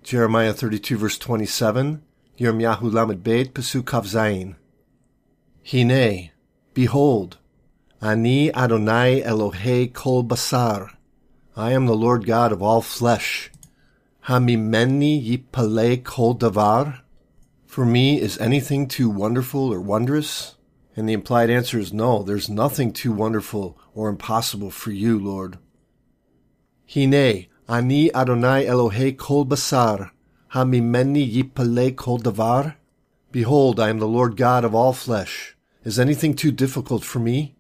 Jeremiah 32 verse 27, Yirmiyahu Lamed Bet, Pasuk Kav Zayin. Hine, behold, Ani Adonai Elohei Kol Basar. I am the Lord God of all flesh. Hamimeni Yipalei Kol Davar. For me, is anything too wonderful or wondrous? And the implied answer is no, there's nothing too wonderful or impossible for you, Lord. Hine, Ani Adonai Elohei Kol Basar. Hamimeni Yipalei Kol Davar. Behold, I am the Lord God of all flesh. Is anything too difficult for me?